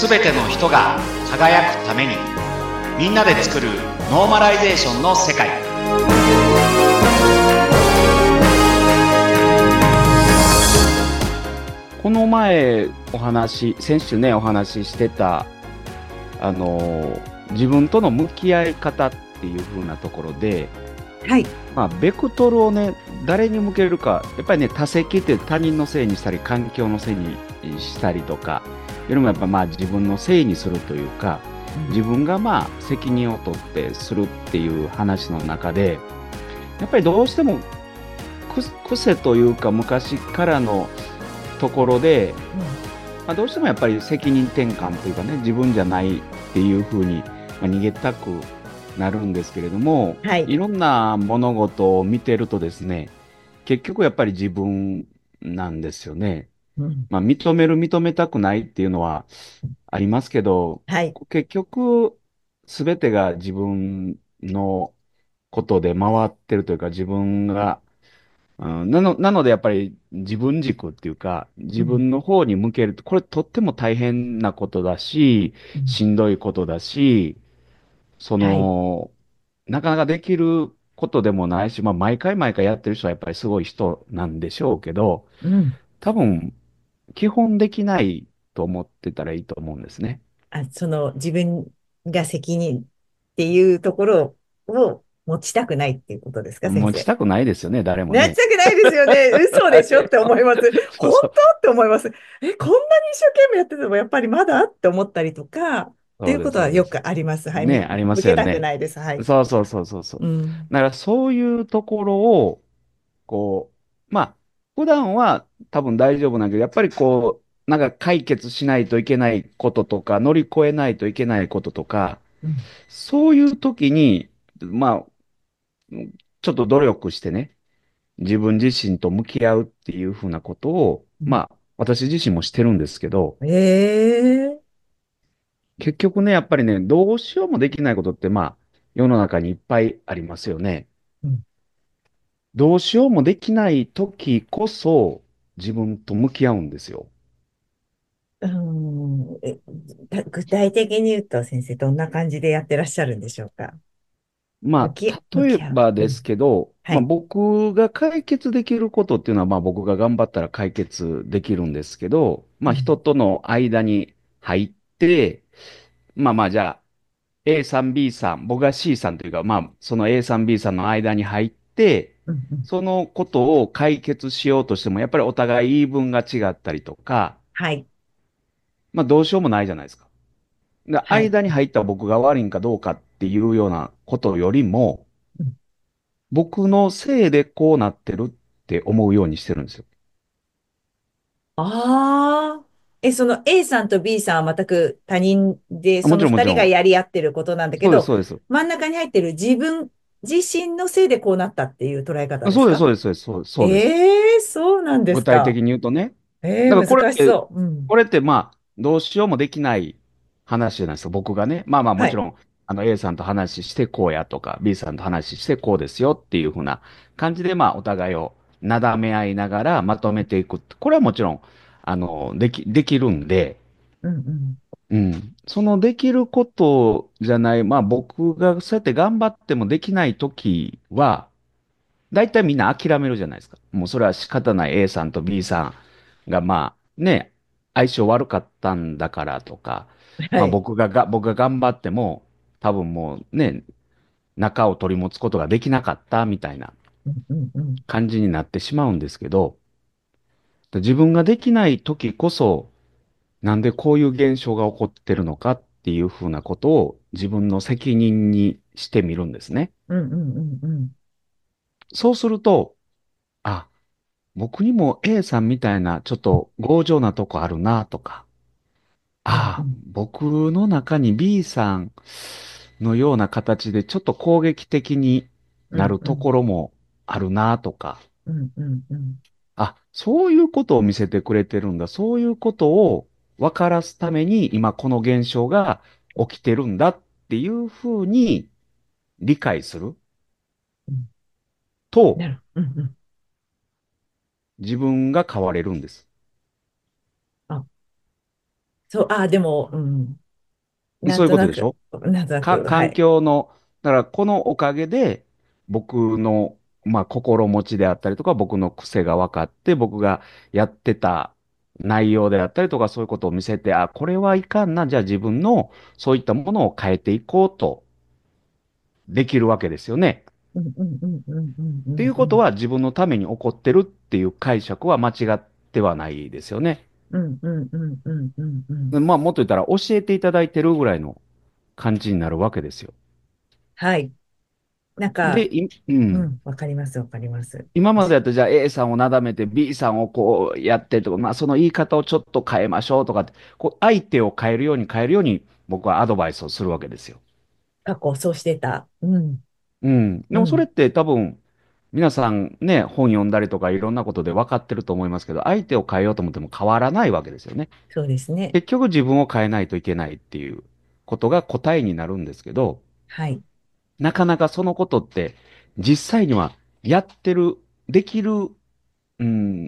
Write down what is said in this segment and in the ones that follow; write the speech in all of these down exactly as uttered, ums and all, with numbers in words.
すべての人が輝くために、みんなで作るノーマライゼーションの世界。 この前お話、先週ね、お話ししてた、あの、自分との向き合い方っていう風なところで、 はい。 まあ、ベクトルをね、誰に向けるか、やっぱりね、他責って他人のせいにしたり、環境のせいにしたりとか、よりもやっぱまあ自分のせいにするというか、 うん、 自分がまあ責任を取ってするっていう話の中で、やっぱりどうしてもく癖というか昔からのところで、まあ、どうしてもやっぱり責任転換というかね、自分じゃないっていうふうに、まあ、逃げたくなるんですけれども、 はい。 いろんな物事を見てるとですね、結局やっぱり自分なんですよね。 うん、 まあ、認める、認めたくないっていうのはありますけど、 はい。 結局、すべてが自分のことで回ってるというか、自分が、うん、なの、なのでやっぱり自分軸っていうか、自うん、 分の方に向けると、これとっても大変なことだし、 うん、 しんどいことだし、そはい。 の、なかなかできることでもないし、まあ毎回毎回やってる人はやっぱりすごい人なんでしょうけど、 うん。 多分、基本できないと思ってたらいいと思うんですね。 あ、その自分が責任っていうところを持ちたくないっていうことですか、先生。 持ちたくないですよね、誰もね。 持ちたくないですよね。嘘でしょって思います。本当そうそう。 って思います。え、こんなに一生懸命やっててもやっぱりまだって思ったりとか、っていうそうです、 ことはよそうです。 くあります。はい。 ね、 みありま向けたくすよね。 ないです。はい。 そうそうそうそうそう。 うん。 だからそういうところを、こう、まあ、普段は多分大丈夫なんだけど、やっぱりこう、なんか解決しないといけないこととか、乗り越えないといけないこととか、 うん。 そういう時に、まあ、ちょっと努力してね、自分自身と向き合うっていうふうなことを、 うん、 まあ、私自身もしてるんですけど、 ええ、 結局ね、やっぱりね、どうしようもできないことって、まあ、世の中にいっぱいありますよね。 うん。 どうしようもできない時こそ、自分と向き合うんですよ。 うん、え、だ具体的に言うと、先生、どんな感じでやってらっしゃるんでしょうか。向まあ、 き、向例えき合う。 ばですうん。 けど、まあ、 はい。 僕が解決できることっていうのは、まあ、僕が頑張ったら解決できるんですけど、まあ、 うん。 人との間に入って、まあまあ、じゃあ、A さん、B さん、僕が C さんというか、まあ、その A さん、B さんの間に入って、 うん。うん。 そのことを解決しようとしても、やっぱりお互い言い分が違ったりとか、 はい。 まあ、どうしようもないじゃないですか。で、 はい。 間に入った僕が悪いんかどうかっていうようなことよりも、 うん、 僕のせいでこうなってるって思うようにしてるんですよ。 ああ。え、その A さんと B さんは全く他人で、 あもその二人がちろんもちろん。 やり合ってることなんだけそうです、 ど、 そうです。 真ん中に入ってる自分自身のせいでこうなったっていう捉え方あそうです、 ですか？ そうです、そうです、そうです。そうです。 ええ、そうなんですか。 具体的に言うとね。 ええ、 だからこれって、 難しそう。うん。 これってまあ、どうしようもできない話じゃないですか、僕がね。まあまあはい。 もちろん、あの A さんと話してこうやとか、B さんと話してこうですよっていうふうな感じで、まあお互いをなだめ合いながらまとめていく。これはもちろん、あの、でき、できるんで、 うん、うん。 うん。そのできることじゃない、まあ僕がそうやって頑張ってもできないときは、大体みんな諦めるじゃないですか。もうそれは仕方ない A さんと B さんがまあね、相性悪かったんだからとか、まあはい。 僕がが、僕が頑張っても多分もうね、仲を取り持つことができなかったみたいなうん、うん、うん。 感じになってしまうんですけど、自分ができない時こそ、なんでこういう現象が起こってるのかっていうふうなことを自分の責任にしてみるんですね。 うん、うん、うん、うん。 そうすると、あ、僕にも A さんみたいなちょっと強情なとこあるなとか、 うん、うああ、 ん。 僕の中に B さんのような形でちょっと攻撃的にうん、 なるとうん。 ころもあるなとか、 うん、うん、うん。 あ、そういうことを見せてくれてるんだ。そういうことを分からすために今この現象が起きてるんだっていうふうに理解するうん、 となる。うん、うん。 自分が変われるんです。 あ、 そう、あ、でも、うん。なそういうんとなく、 ことでしょ？か、 なんとなく、は環い。 境の、だからこのおかげで、僕の、まあ、心持ちであったりとか、僕の癖が分かって、僕がやってた内容であったりとか、そういうことを見せて、あ、これはいかんな、じゃあ自分のそういったものを変えていこうとできるわけですよね。 うんうんうんうんうんうっていうんうん。 ことは、自分のために起こってるっていう解釈は間違ってはないですよね。 うんうんうんうんうんうん。 まあ、もっと言ったら、教えていただいてるぐらいの感じになるわけですよ。 はい。なんか、 で、い、うん。 うん、わかります、わかります。 今までやったら、じゃあ A さんをなだめて B さんをこうやってとか、まあその言い方をちょっと変えましょうとかって、こう相手を変えるように変えるように僕はアドバイスをするわけですよ。 過去、そうしてた。うん、 うん。でうん。 もそれって多分、皆さんね、本読んだりとかいろんなことで分かってると思いますけど、相手を変えようと思っても変わらないわけですよね。 そうですね。 結局自分を変えないといけないっていうことが答えになるんですけど、 はい。 なかなかそのことって実際にはやってる、できる、うん、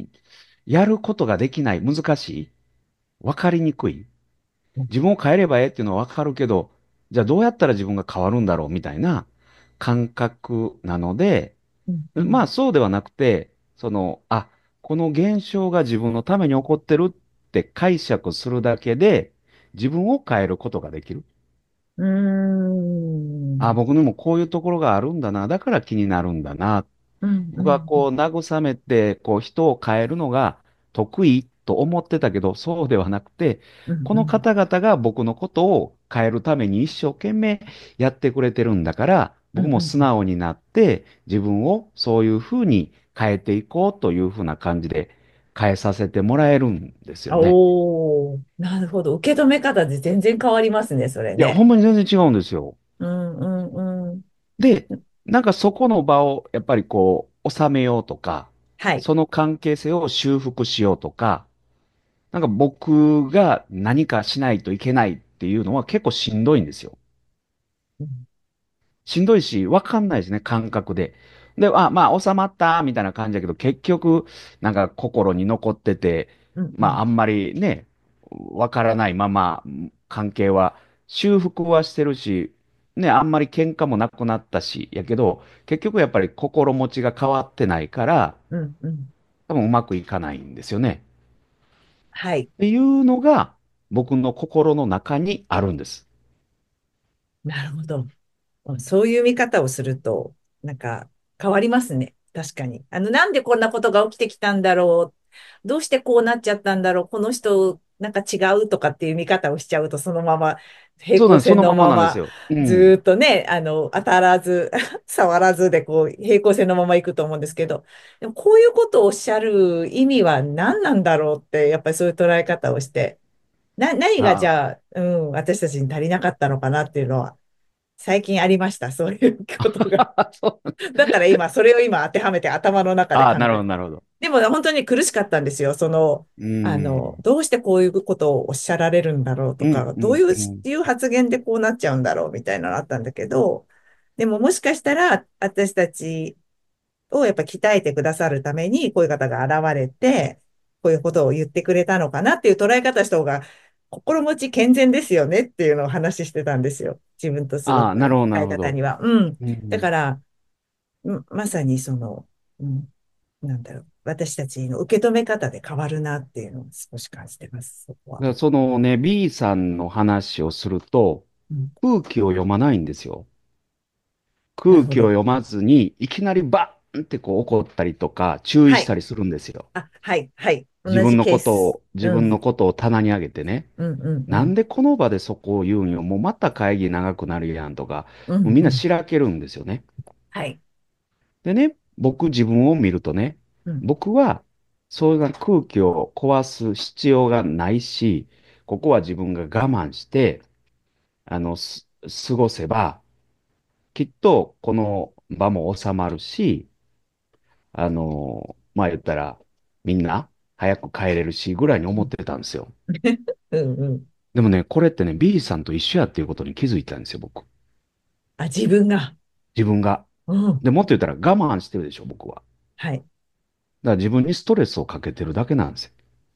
やることができない、難しい、わかりにくい。 うん自分を変えればええっていうのはわかるけど、じゃあどうやったら自分が変わるんだろうみたいな感覚なので、 うんうん。 まあそうではなくて、その、あ、この現象が自分のために起こってるって解釈するだけで、自分を変えることができる。 うーあ、 ん。 僕にもこういうところがあるんだな、だから気になるんだな。 うんう僕はんこう慰めて、こう人を変えるのが得意と思ってたけど、そうではなくて、 うんうん。 この方々が僕のことを変えるために一生懸命やってくれてるんだから、僕も素うんうん。 直になって自分をそういうふうに変えていこうというふうな感じで変えさせてもらえるんですよね。 おー、なるほど。受け止め方で全然変わりますね、それいや、ほね。 んまに全然違うんですよ。 うんうんうん。 で、なんかそこの場をやっぱりこう収めようとか、 はい。 その関係性を修復しようとか、なんか僕が何かしないといけないっていうのは結構しんどいんですよ。 うんしんどいし、わかんないですね、感覚で。で、あ、まあ収まったみたいな感じだけど、結局、なんか心に残ってて、まああうんうん。 んまりね、わからないまま関係は修復はしてるし、ね、あんまり喧嘩もなくなったし、やけど、結局やっぱり心持ちが変わってないから、 うんうん。 多分うまくいかないんですよね。 はい。 っていうのが僕の心の中にあるんです。 なるほど。うんそういう見方をすると、なんか変わりますね。確かに。あの、なんでこんなことが起きてきたんだろう。どうしてこうなっちゃったんだろう。この人、なんか違うとかっていう見方をしちゃうと、そのまま平そうなんです。そ行線のままのまま、 なんですよ。うずん。 ーっとね、あの、当たらず、触らずで、こう、平行線のまま行くと思うんですけど、でもこういうことをおっしゃる意味は何なんだろうって、やっぱりそういう捉え方をして、な、何がじあゃあ、うん、私たちに足りなかったのかなっていうのは、最近ありました。そういうことが。 あ、そう。 だから今、それを今当てはめて頭の中でああ、なるほど、 考えて。 なるほど。 でも本当に苦しかったんですよ。その、 うあの、 ん。 どうしてこういうことをおっしゃられるんだろううん、 とか、 うん、 どういう、 うん。 いう発言でこうなっちゃうんだろうみたいなのあったんだけど、でももしかしたら私たちをやっぱ鍛えてくださるために、こういう方が現れて、こういうことを言ってくれたのかなっていう捉え方した方が、心持ち健全ですよねっていうのを話してたんですよ。自分と過ごすああ、なるほど、な相るほど。 方には。うん。 うん。 だから、うんまさにその、うん、なんだろう。私たちの受け止め方で変わるなっていうのを少し感じてます、そこは。 だからそのね、B さんの話をすると、 うん、 空気を読まないんですよ。空なるほど。 気を読まずに、いきなりバーンってこう怒ったりとか、注意はい。 したりするんですよ。 あ、はい、はい。同じ自分のケース。 ことを、自うん、 分のことを棚に上げてね。 うん、うん、うん。 なんでこの場でそこを言うんよ。もうまた会議長くなるやんとか、 うん、 もうみんなうん。 しらけるんですよね。 はい。 でね、僕自分を見るとね、 うん、 僕はそういう空気を壊す必要がないし、ここは自分が我慢して、あの、す過ごせば、きっとこの場も収まるし、あの、まあ言ったら、みんな早く帰れるし、ぐらいにうん、 思ってたんですよ。 うん、うん。 でもね、これってね、B さんと一緒やっていうことに気づいたんですよ、僕。 あ、自分が。 自分が。 うん。 で、もっと言ったら我慢してるでしょ、僕は。だかはい。 ら自分にストレスをかけてるだけなんですよ。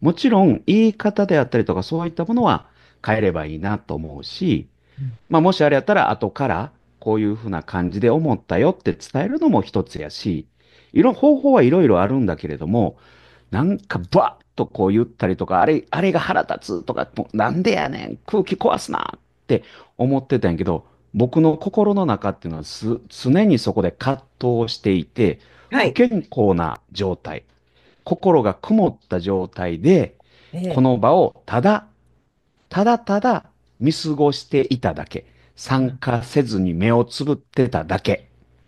もちろん言い方であったりとかそういったものは変えればいいなと思うし、 うんまあもしあれやったら後からこういうふうな感じで思ったよって伝えるのも一つやし、いろ、方法はいろいろあるんだけれども、なんかバッとこう言ったりとか、あれ、あれが腹立つとか、もうなんでやねん、空気壊すなって思ってたんやけど、僕の心の中っていうのはす常にそこで葛藤をしていて、 はい。 不健康な状態、心が曇った状態で、こええ。 の場をただ、ただただ見過ごしていただけ、参加せずに目をつぶってただけ、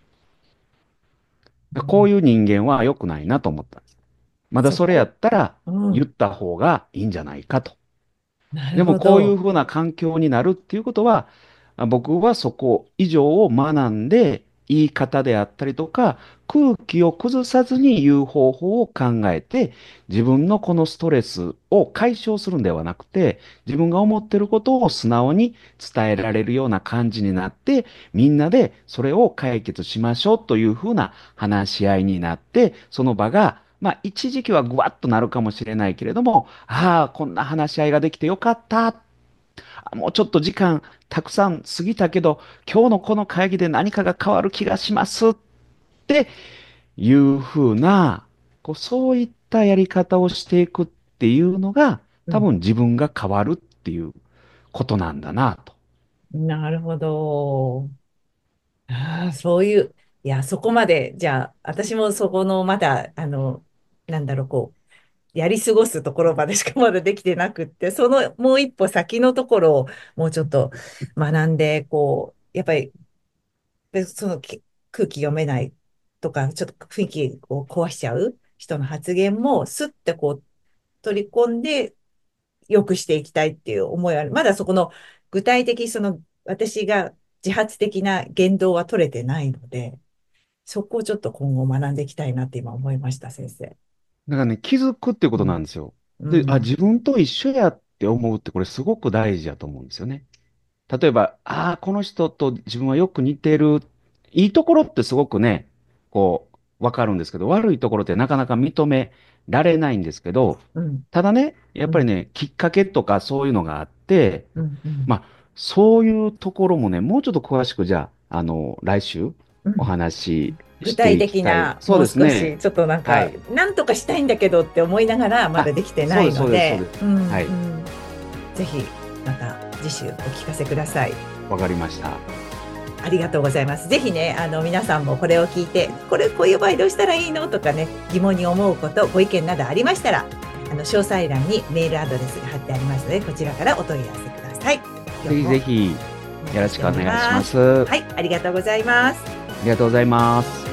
こういう人間は良くないなと思ったんです。まだそれやそこ。 ったらうん。 言った方がいいんじゃないかと。 なるでもこういうほど。 ふうな環境になるっていうことは、あ僕はそこ以上を学んで、言い方であったりとか、空気を崩さずに言う方法を考えて、自分のこのストレスを解消するんではなくて、自分が思ってることを素直に伝えられるような感じになって、みんなでそれを解決しましょうというふうな話し合いになって、その場がまあ、一時期はぐわっとなるかもしれないけれども、ああ、こんな話し合いができてよかった。あもうちょっと時間たくさん過ぎたけど、今日のこの会議で何かが変わる気がしますっていうふうな、こう、そういったやり方をしていくっていうのが、多うん。 分自分が変わるっていうことなんだなと。 なるほど。ああ、そういう、いや、そこまで、じゃあ、私もそこの、まだ、あの、なんだろう、こう、やり過ごすところまでしかまだできてなくって、そのもう一歩先のところをもうちょっと学んで、こう、やっぱり、でそのき空気読めないとか、ちょっと雰囲気を壊しちゃう人の発言も、スッてこう、取り込んで、良くしていきたいっていう思いはある。まだそこの具体的、その私が自発的な言動は取れてないので、そこをちょっと今後学んでいきたいなって今思いました、先生。 だからね、気づくっていうことうん。 なんですよ。で、あ、 うん。 自分と一緒やって思うってこれすごく大事やと思うんですよね。例えば、ああ、この人と自分はよく似てる。いいところってすごくね、こう、わかるんですけど、悪いところってなかなか認められないんですけど、 うん。 ただね、やっうん。 ぱりね、きっかけとかそういうのがあって、 うん。うん。 まあ、そういうところもね、もうちょっと詳しくじゃあ、あの、来週おうん。 話しして具体いきたい。 的な、 そうもうですね。 少し、ちょっとなんか、 はい。 なんとかしたいんだけどって思いながら、まだあ、 できてないそうです、そうです、そうので、 です。 うん。 はい。 うん。ぜひ、また次週お聞かせください。 わかりました。 ありがとうございます。ぜひね、あの、皆さんもこれを聞いて、これ、こういう場合どうしたらいいのとかね、疑問に思うこと、ご意見などありましたら、あの、詳細欄にメールアドレスが貼ってありますので、こちらからお問い合わせください。今ぜひ日もぜひ、 およろしくお願いしており願いします。 ます。 あはい、ありがとうございます。 りがとうございます。